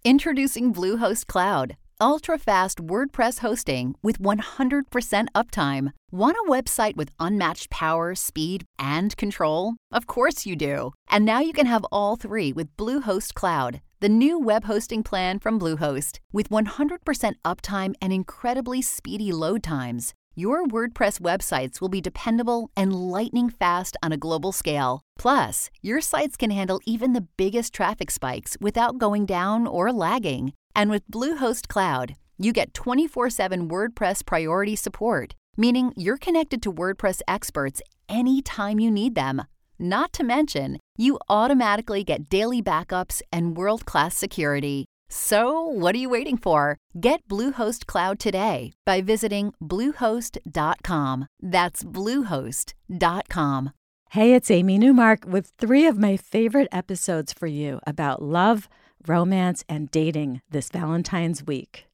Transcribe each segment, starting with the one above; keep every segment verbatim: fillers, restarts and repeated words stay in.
Introducing Bluehost Cloud, ultra-fast WordPress hosting with one hundred percent uptime. Want a website with unmatched power, speed, and control? Of course you do. And now you can have all three with Bluehost Cloud, the new web hosting plan from Bluehost. With one hundred percent uptime and incredibly speedy load times, your WordPress websites will be dependable and lightning fast on a global scale. Plus, your sites can handle even the biggest traffic spikes without going down or lagging. And with Bluehost Cloud, you get twenty-four seven WordPress priority support, meaning you're connected to WordPress experts anytime you need them. Not to mention, you automatically get daily backups and world-class security. So, what are you waiting for? Get Bluehost Cloud today by visiting bluehost dot com. That's bluehost dot com. Hey, it's Amy Newmark with three of my favorite episodes for you about love, romance, and dating this Valentine's week.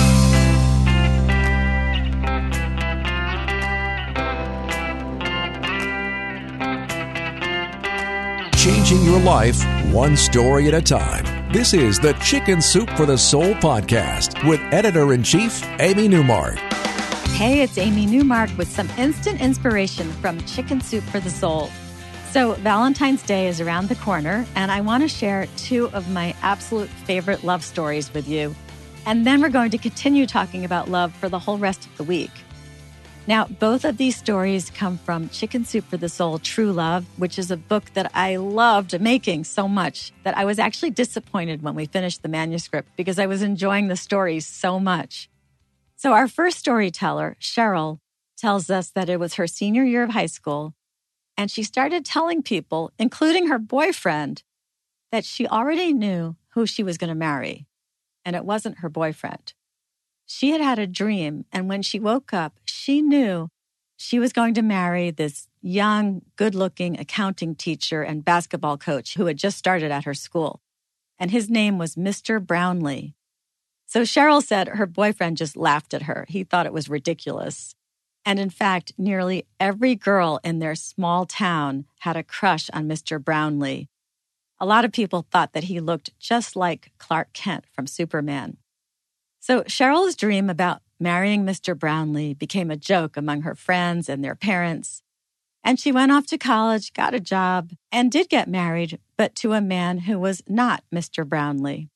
Changing your life one story at a time. This is the Chicken Soup for the Soul podcast with editor-in-chief Amy Newmark. Hey, it's Amy Newmark with some instant inspiration from Chicken Soup for the Soul. So Valentine's Day is around the corner, and I want to share two of my absolute favorite love stories with you. And then we're going to continue talking about love for the whole rest of the week. Now, both of these stories come from Chicken Soup for the Soul, True Love, which is a book that I loved making so much that I was actually disappointed when we finished the manuscript because I was enjoying the stories so much. So our first storyteller, Cheryl, tells us that it was her senior year of high school, and she started telling people, including her boyfriend, that she already knew who she was going to marry, and it wasn't her boyfriend. She had had a dream, and when she woke up, she knew she was going to marry this young, good-looking accounting teacher and basketball coach who had just started at her school. And his name was Mister Brownlee. So Cheryl said her boyfriend just laughed at her. He thought it was ridiculous. And in fact, nearly every girl in their small town had a crush on Mister Brownlee. A lot of people thought that he looked just like Clark Kent from Superman. So Cheryl's dream about marrying Mister Brownlee became a joke among her friends and their parents. And she went off to college, got a job, and did get married, but to a man who was not Mister Brownlee.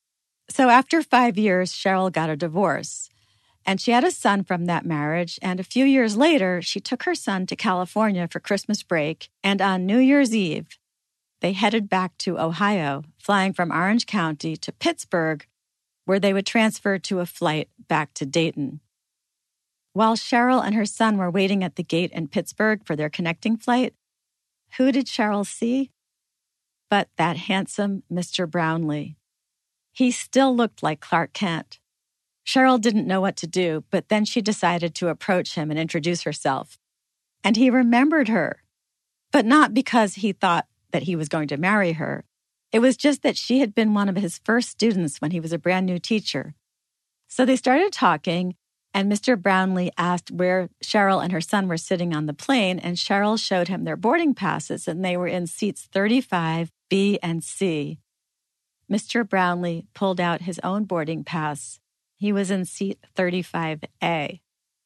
So after five years, Cheryl got a divorce. And she had a son from that marriage. And a few years later, she took her son to California for Christmas break. And on New Year's Eve, they headed back to Ohio, flying from Orange County to Pittsburgh, where they would transfer to a flight back to Dayton. While Cheryl and her son were waiting at the gate in Pittsburgh for their connecting flight, who did Cheryl see? But that handsome Mister Brownlee. He still looked like Clark Kent. Cheryl didn't know what to do, but then she decided to approach him and introduce herself. And he remembered her, but not because he thought that he was going to marry her. It was just that she had been one of his first students when he was a brand new teacher. So they started talking, and Mister Brownlee asked where Cheryl and her son were sitting on the plane, and Cheryl showed him their boarding passes, and they were in seats thirty-five, B, and C. Mister Brownlee pulled out his own boarding pass. He was in seat thirty-five A.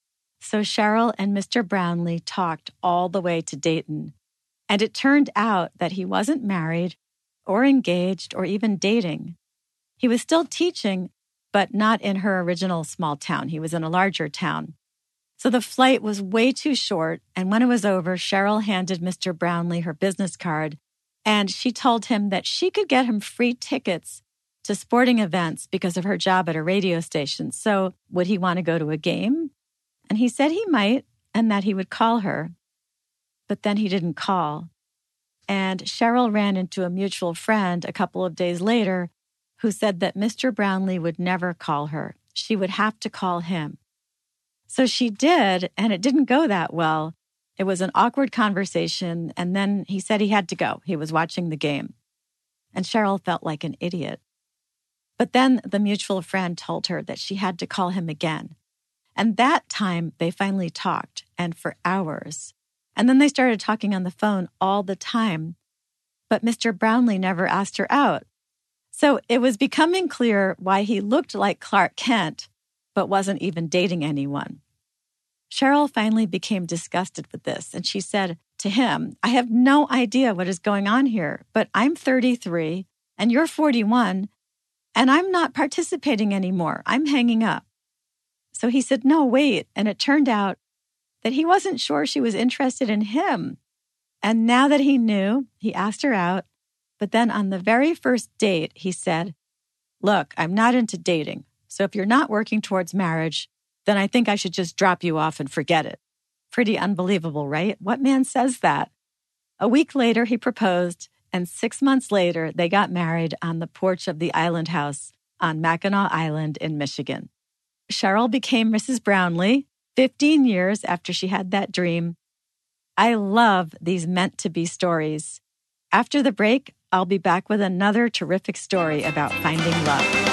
So Cheryl and Mister Brownlee talked all the way to Dayton, and it turned out that he wasn't married or engaged, or even dating. He was still teaching, but not in her original small town. He was in a larger town. So the flight was way too short, and when it was over, Cheryl handed Mister Brownlee her business card, and she told him that she could get him free tickets to sporting events because of her job at a radio station. So would he want to go to a game? And he said he might, and that he would call her. But then he didn't call. And Cheryl ran into a mutual friend a couple of days later who said that Mister Brownlee would never call her. She would have to call him. So she did, and it didn't go that well. It was an awkward conversation, and then he said he had to go. He was watching the game. And Cheryl felt like an idiot. But then the mutual friend told her that she had to call him again. And that time, they finally talked, and for hours. And then they started talking on the phone all the time. But Mister Brownlee never asked her out. So it was becoming clear why he looked like Clark Kent, but wasn't even dating anyone. Cheryl finally became disgusted with this, and she said to him, I have no idea what is going on here, but I'm thirty-three and you're forty-one, and I'm not participating anymore. I'm hanging up. So he said, no, wait. And it turned out that he wasn't sure she was interested in him. And now that he knew, he asked her out. But then on the very first date, he said, look, I'm not into dating. So if you're not working towards marriage, then I think I should just drop you off and forget it. Pretty unbelievable, right? What man says that? A week later, he proposed, and six months later, they got married on the porch of the Island House on Mackinac Island in Michigan. Cheryl became Missus Brownlee fifteen years after she had that dream. I love these meant-to-be stories. After the break, I'll be back with another terrific story about finding love.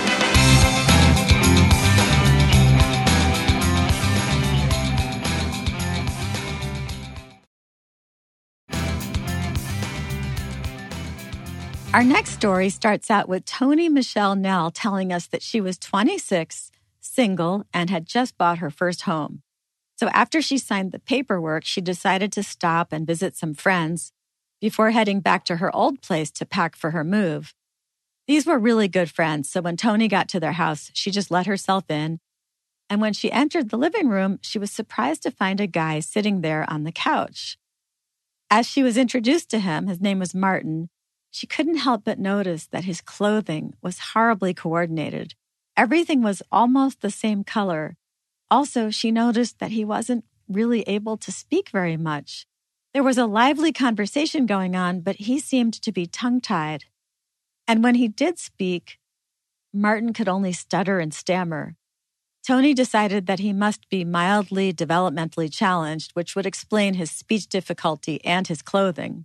Our next story starts out with Toni Michelle Nell telling us that she was twenty-six, single, and had just bought her first home. So after she signed the paperwork, she decided to stop and visit some friends before heading back to her old place to pack for her move. These were really good friends, so when Toni got to their house, she just let herself in. And when she entered the living room, she was surprised to find a guy sitting there on the couch. As she was introduced to him, his name was Martin, she couldn't help but notice that his clothing was horribly coordinated. Everything was almost the same color. Also, she noticed that he wasn't really able to speak very much. There was a lively conversation going on, but he seemed to be tongue-tied. And when he did speak, Martin could only stutter and stammer. Toni decided that he must be mildly developmentally challenged, which would explain his speech difficulty and his clothing.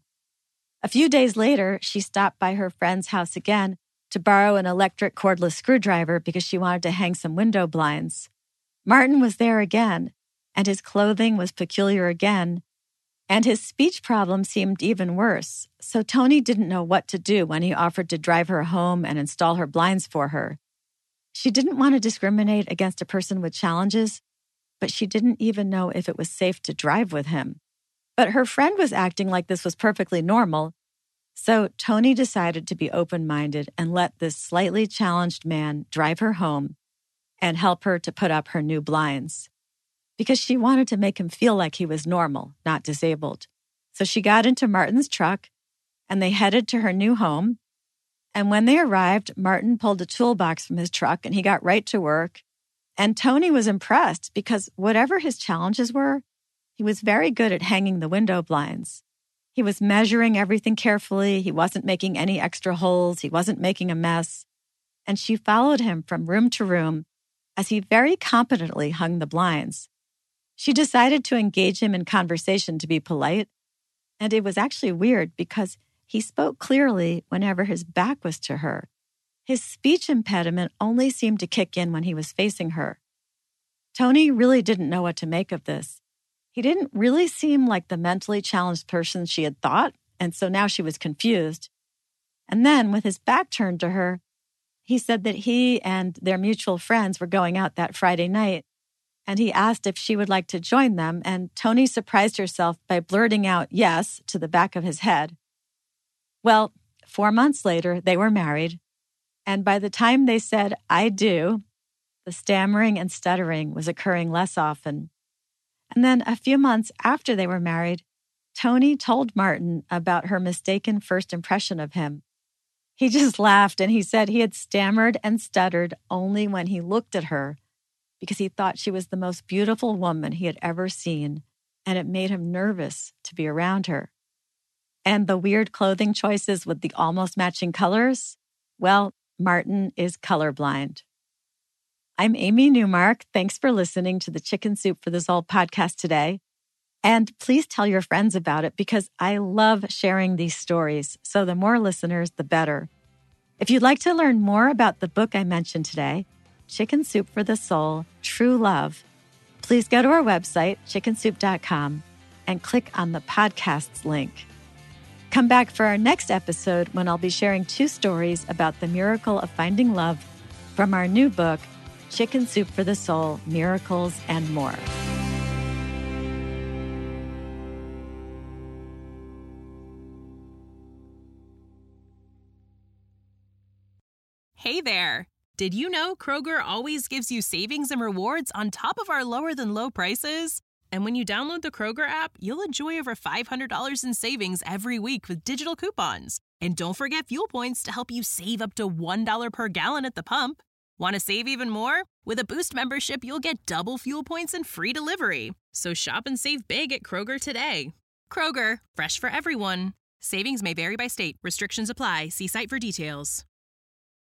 A few days later, she stopped by her friend's house again to borrow an electric cordless screwdriver because she wanted to hang some window blinds. Martin was there again, and his clothing was peculiar again, and his speech problem seemed even worse. So Toni didn't know what to do when he offered to drive her home and install her blinds for her. She didn't want to discriminate against a person with challenges, but she didn't even know if it was safe to drive with him. But her friend was acting like this was perfectly normal, so Toni decided to be open-minded and let this slightly challenged man drive her home and help her to put up her new blinds, because she wanted to make him feel like he was normal, not disabled. So she got into Martin's truck, and they headed to her new home. And when they arrived, Martin pulled a toolbox from his truck, and he got right to work. And Toni was impressed because whatever his challenges were, he was very good at hanging the window blinds. He was measuring everything carefully. He wasn't making any extra holes. He wasn't making a mess. And she followed him from room to room as he very competently hung the blinds. She decided to engage him in conversation to be polite. And it was actually weird because he spoke clearly whenever his back was to her. His speech impediment only seemed to kick in when he was facing her. Toni really didn't know what to make of this. He didn't really seem like the mentally challenged person she had thought, and so now she was confused. And then, with his back turned to her, he said that he and their mutual friends were going out that Friday night, and he asked if she would like to join them, and Toni surprised herself by blurting out yes to the back of his head. Well, four months later, they were married, and by the time they said, I do, the stammering and stuttering was occurring less often. And then a few months after they were married, Toni told Martin about her mistaken first impression of him. He just laughed and he said he had stammered and stuttered only when he looked at her because he thought she was the most beautiful woman he had ever seen, and it made him nervous to be around her. And the weird clothing choices with the almost matching colors? Well, Martin is colorblind. I'm Amy Newmark. Thanks for listening to the Chicken Soup for the Soul podcast today. And please tell your friends about it because I love sharing these stories. So the more listeners, the better. If you'd like to learn more about the book I mentioned today, Chicken Soup for the Soul, True Love, please go to our website, chicken soup dot com, and click on the podcasts link. Come back for our next episode when I'll be sharing two stories about the miracle of finding love from our new book, Chicken Soup for the Soul, Miracles and More. Hey there! Did you know Kroger always gives you savings and rewards on top of our lower-than-low prices? And when you download the Kroger app, you'll enjoy over five hundred dollars in savings every week with digital coupons. And don't forget fuel points to help you save up to one dollar per gallon at the pump. Want to save even more? With a Boost membership, you'll get double fuel points and free delivery. So shop and save big at Kroger today. Kroger, fresh for everyone. Savings may vary by state. Restrictions apply. See site for details.